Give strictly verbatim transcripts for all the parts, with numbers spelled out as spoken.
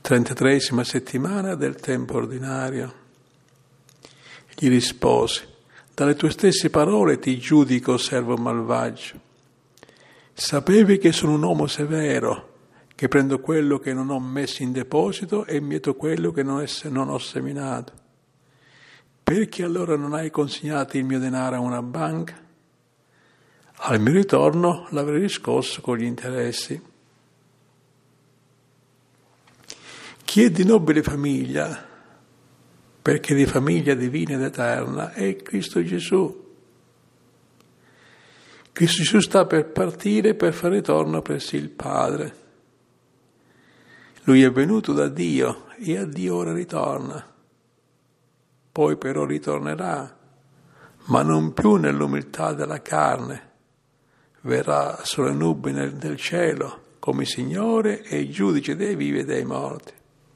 trentatreesima settimana del tempo ordinario. Gli rispose: dalle tue stesse parole ti giudico, servo malvagio. Sapevi che sono un uomo severo, che prendo quello che non ho messo in deposito e mieto quello che non, è, non ho seminato. Perché allora non hai consegnato il mio denaro a una banca? Al mio ritorno l'avrei riscosso con gli interessi. Chi è di nobile famiglia, perché di famiglia divina ed eterna, è Cristo Gesù. Cristo Gesù sta per partire per fare ritorno presso il Padre. Lui è venuto da Dio e a Dio ora ritorna. Poi però ritornerà, ma non più nell'umiltà della carne. Verrà sulle nubi del cielo come Signore e giudice dei vivi e dei morti.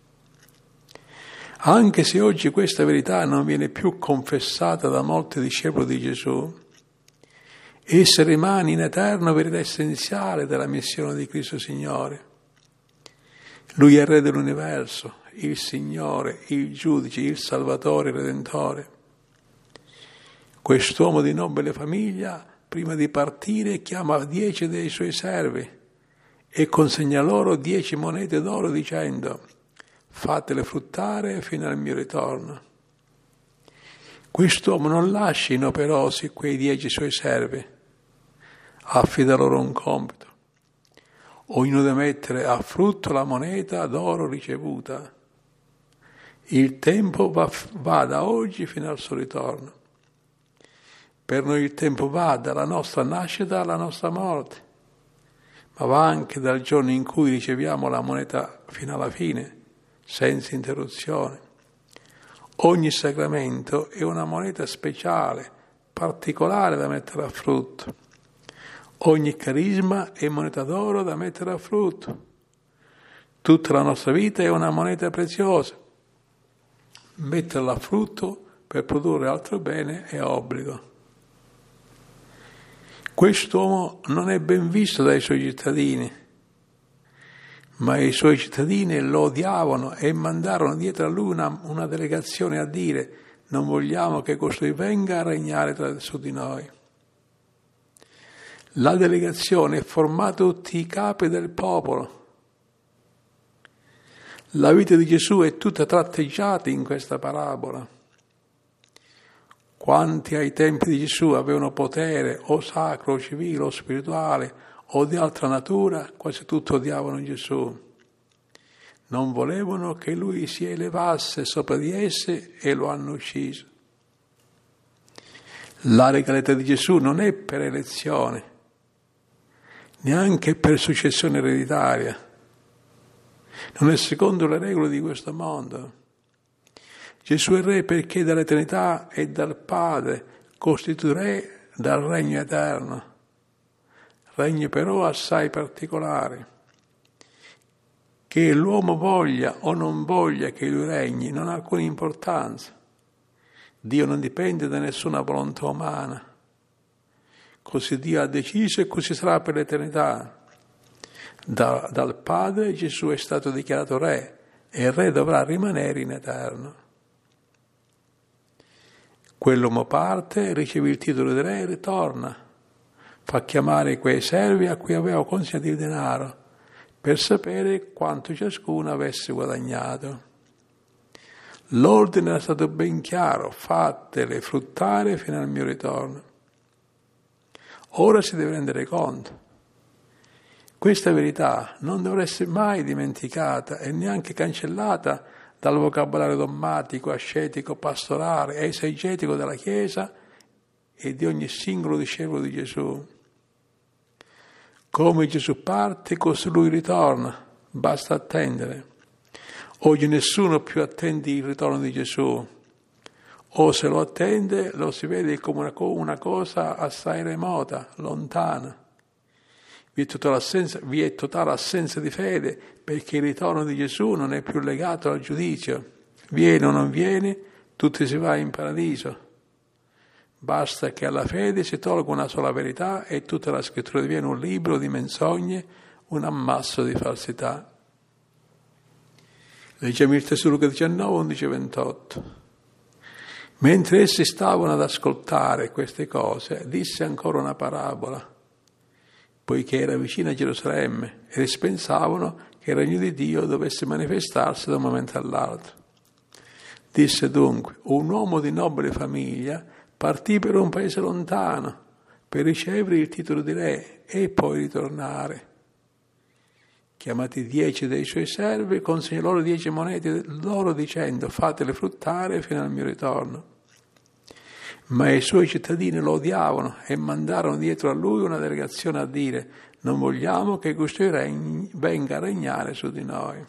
Anche se oggi questa verità non viene più confessata da molti discepoli di Gesù, essa rimane in eterno verità essenziale della missione di Cristo Signore. Lui è il Re dell'universo, il Signore, il Giudice, il Salvatore, il Redentore. Quest'uomo di nobile famiglia, prima di partire, chiama dieci dei suoi servi e consegna loro dieci monete d'oro dicendo: fatele fruttare fino al mio ritorno. Quest'uomo non lascia inoperosi quei dieci suoi servi, affida loro un compito. Ognuno deve mettere a frutto la moneta d'oro ricevuta. Il tempo va, va da oggi fino al suo ritorno. Per noi il tempo va dalla nostra nascita alla nostra morte, ma va anche dal giorno in cui riceviamo la moneta fino alla fine, senza interruzione. Ogni sacramento è una moneta speciale, particolare da mettere a frutto. Ogni carisma è moneta d'oro da mettere a frutto. Tutta la nostra vita è una moneta preziosa. Metterla a frutto per produrre altro bene è obbligo. Quest'uomo non è ben visto dai suoi cittadini, ma i suoi cittadini lo odiavano e mandarono dietro a lui una, una delegazione a dire: non vogliamo che costui venga a regnare tra, su di noi. La delegazione è formata da tutti i capi del popolo. La vita di Gesù è tutta tratteggiata in questa parabola. Quanti ai tempi di Gesù avevano potere o sacro, o civile, o spirituale, o di altra natura, quasi tutti odiavano Gesù. Non volevano che lui si elevasse sopra di esse e lo hanno ucciso. La regalità di Gesù non è per elezione, neanche per successione ereditaria. Non è secondo le regole di questo mondo. Gesù è Re perché dall'eternità e dal Padre costituì Re dal regno eterno. Regno però assai particolare. Che l'uomo voglia o non voglia che lui regni non ha alcuna importanza. Dio non dipende da nessuna volontà umana. Così Dio ha deciso e così sarà per l'eternità. Da, dal Padre Gesù è stato dichiarato Re e il Re dovrà rimanere in eterno. Quell'uomo parte, riceve il titolo di Re e ritorna. Fa chiamare quei servi a cui aveva consegnato il denaro per sapere quanto ciascuno avesse guadagnato. L'ordine era stato ben chiaro: fatele fruttare fino al mio ritorno. Ora si deve rendere conto. Questa verità non dovrà essere mai dimenticata e neanche cancellata dal vocabolario dogmatico, ascetico, pastorale e esegetico della Chiesa e di ogni singolo discepolo di Gesù. Come Gesù parte, così lui ritorna, basta attendere. Oggi nessuno più attende il ritorno di Gesù, o se lo attende lo si vede come una, una cosa assai remota, lontana. Vi è, totale assenza, vi è totale assenza di fede perché il ritorno di Gesù non è più legato al giudizio. Viene o non viene, tutti si va in paradiso. Basta che alla fede si tolga una sola verità e tutta la scrittura diviene un libro di menzogne, un ammasso di falsità. Leggiamo il testo Luca diciannove, undici ventotto. Mentre essi stavano ad ascoltare queste cose, disse ancora una parabola, poiché era vicino a Gerusalemme, e essi pensavano che il regno di Dio dovesse manifestarsi da un momento all'altro. Disse dunque, un uomo di nobile famiglia partì per un paese lontano per ricevere il titolo di re e poi ritornare. Chiamati dieci dei suoi servi, consegnò loro dieci monete d'oro dicendo, fatele fruttare fino al mio ritorno. Ma i suoi cittadini lo odiavano e mandarono dietro a lui una delegazione a dire, non vogliamo che costui regni, venga a regnare su di noi.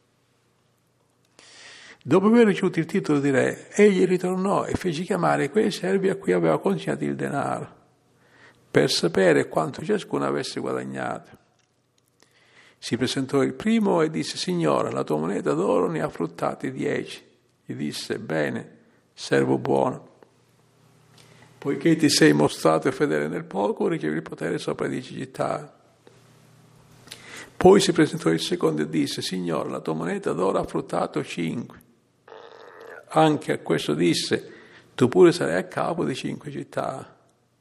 Dopo aver ricevuto il titolo di re, egli ritornò e fece chiamare quei servi a cui aveva consegnato il denaro, per sapere quanto ciascuno avesse guadagnato. Si presentò il primo e disse, Signore, la tua moneta d'oro ne ha fruttati dieci. Gli disse, bene, servo buono. Poiché ti sei mostrato fedele nel poco, ricevi il potere sopra dieci città. Poi si presentò il secondo e disse, Signore, la tua moneta d'oro ha fruttato cinque. Anche a questo disse, tu pure sarai a capo di cinque città.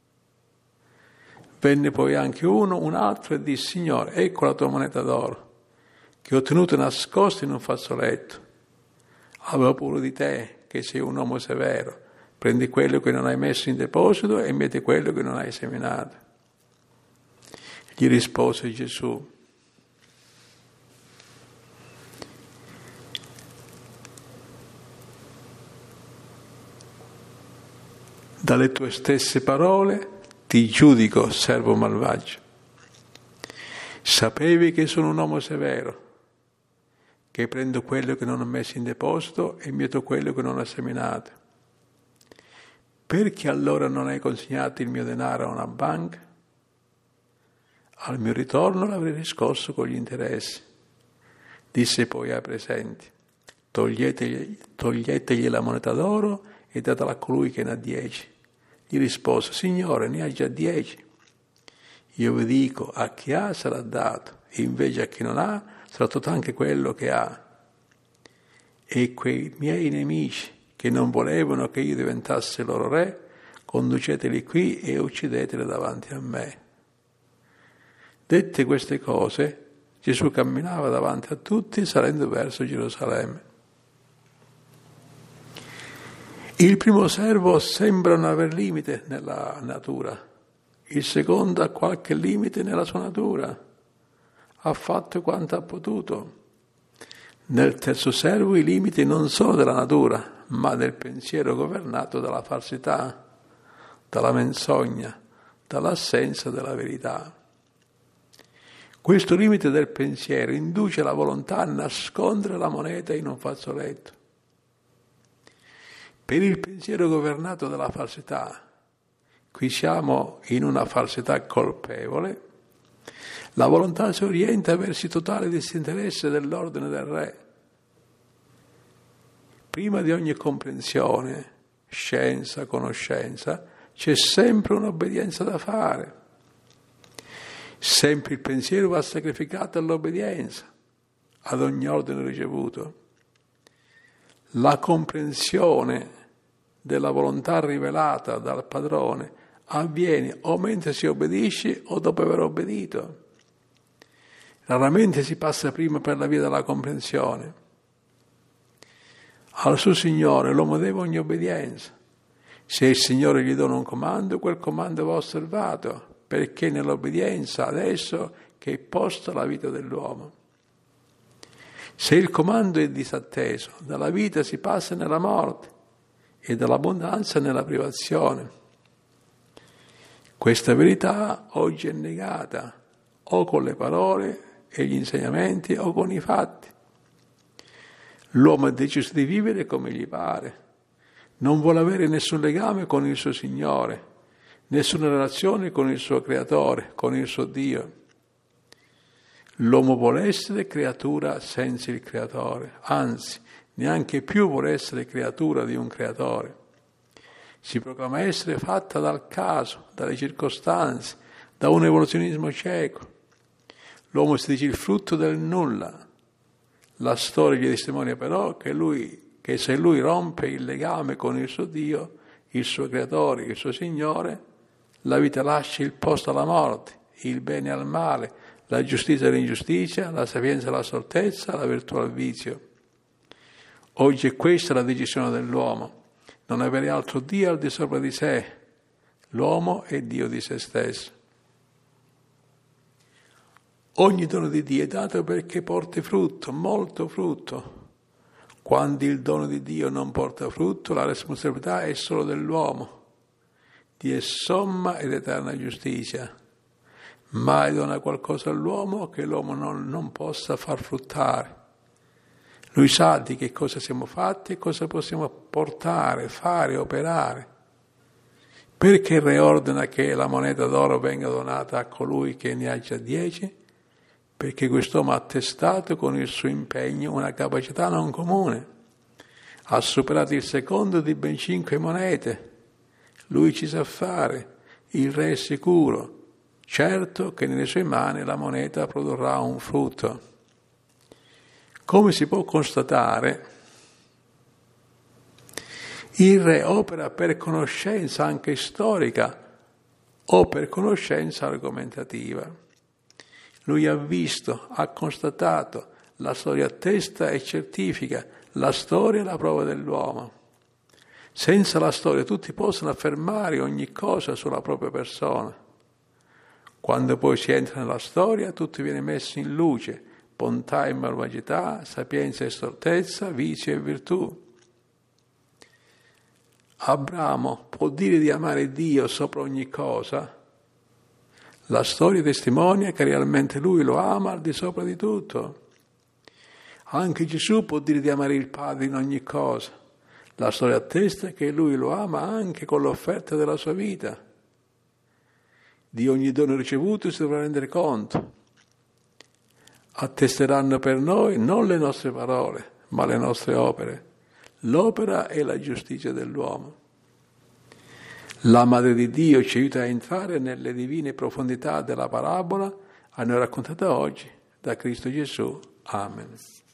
Venne poi anche uno, un altro, e disse, Signore, ecco la tua moneta d'oro, che ho tenuto nascosta in un fazzoletto. Avevo paura di te, che sei un uomo severo. Prendi quello che non hai messo in deposito e metti quello che non hai seminato. Gli rispose Gesù, dalle tue stesse parole ti giudico, servo malvagio. Sapevi che sono un uomo severo, che prendo quello che non ho messo in deposito e metto quello che non ho seminato. Perché allora non hai consegnato il mio denaro a una banca? Al mio ritorno l'avrei riscosso con gli interessi. Disse poi ai presenti, toglietegli, toglietegli la moneta d'oro e datela a colui che ne ha dieci. Gli rispose, Signore, ne ha già dieci. Io vi dico, a chi ha sarà dato, e invece a chi non ha sarà tolto anche quello che ha. E quei miei nemici, che non volevano che io diventassi loro re, conduceteli qui e uccideteli davanti a me. Dette queste cose, Gesù camminava davanti a tutti, salendo verso Gerusalemme. Il primo servo sembra non aver limite nella natura, il secondo ha qualche limite nella sua natura, ha fatto quanto ha potuto. Nel terzo servo i limiti non sono della natura, ma del pensiero governato dalla falsità, dalla menzogna, dall'assenza della verità. Questo limite del pensiero induce la volontà a nascondere la moneta in un fazzoletto. Per il pensiero governato dalla falsità, qui siamo in una falsità colpevole, la volontà si orienta verso il totale disinteresse dell'ordine del re. Prima di ogni comprensione, scienza, conoscenza, c'è sempre un'obbedienza da fare. Sempre il pensiero va sacrificato all'obbedienza, ad ogni ordine ricevuto. La comprensione della volontà rivelata dal padrone avviene o mentre si obbedisce o dopo aver obbedito. Raramente si passa prima per la via della comprensione. Al suo Signore l'uomo deve ogni obbedienza. Se il Signore gli dona un comando, quel comando va osservato, perché nell'obbedienza adesso che è posta la vita dell'uomo. Se il comando è disatteso, dalla vita si passa nella morte e dall'abbondanza nella privazione. Questa verità oggi è negata, o con le parole e gli insegnamenti o con i fatti. L'uomo ha deciso di vivere come gli pare, non vuole avere nessun legame con il suo Signore, nessuna relazione con il suo Creatore, con il suo Dio. L'uomo vuole essere creatura senza il Creatore, anzi, neanche più vuole essere creatura di un Creatore. Si proclama essere fatta dal caso, dalle circostanze, da un evoluzionismo cieco. L'uomo si dice il frutto del nulla. La storia gli testimonia però che, lui, che se lui rompe il legame con il suo Dio, il suo creatore, il suo Signore, la vita lascia il posto alla morte, il bene al male, la giustizia all'ingiustizia, la sapienza alla stoltezza, la virtù al vizio. Oggi è questa la decisione dell'uomo, non avere altro Dio al di sopra di sé. L'uomo è Dio di se stesso. Ogni dono di Dio è dato perché porti frutto, molto frutto. Quando il dono di Dio non porta frutto, la responsabilità è solo dell'uomo. Dio è somma ed eterna giustizia. Mai dona qualcosa all'uomo che l'uomo non, non possa far fruttare. Lui sa di che cosa siamo fatti e cosa possiamo portare, fare, operare. Perché reordina che la moneta d'oro venga donata a colui che ne ha già dieci? Perché quest'uomo ha testato con il suo impegno una capacità non comune. Ha superato il secondo di ben cinque monete. Lui ci sa fare, il re è sicuro. Certo che nelle sue mani la moneta produrrà un frutto. Come si può constatare, il re opera per conoscenza anche storica o per conoscenza argomentativa. Lui ha visto, ha constatato, la storia attesta e certifica, la storia è la prova dell'uomo. Senza la storia tutti possono affermare ogni cosa sulla propria persona. Quando poi si entra nella storia tutto viene messo in luce, bontà e malvagità, sapienza e stoltezza, vizio e virtù. Abramo può dire di amare Dio sopra ogni cosa? La storia testimonia che realmente lui lo ama al di sopra di tutto. Anche Gesù può dire di amare il Padre in ogni cosa. La storia attesta che lui lo ama anche con l'offerta della sua vita. Di ogni dono ricevuto si dovrà rendere conto. Attesteranno per noi non le nostre parole, ma le nostre opere. L'opera è la giustizia dell'uomo. La Madre di Dio ci aiuta a entrare nelle divine profondità della parabola a noi raccontata oggi da Cristo Gesù. Amen.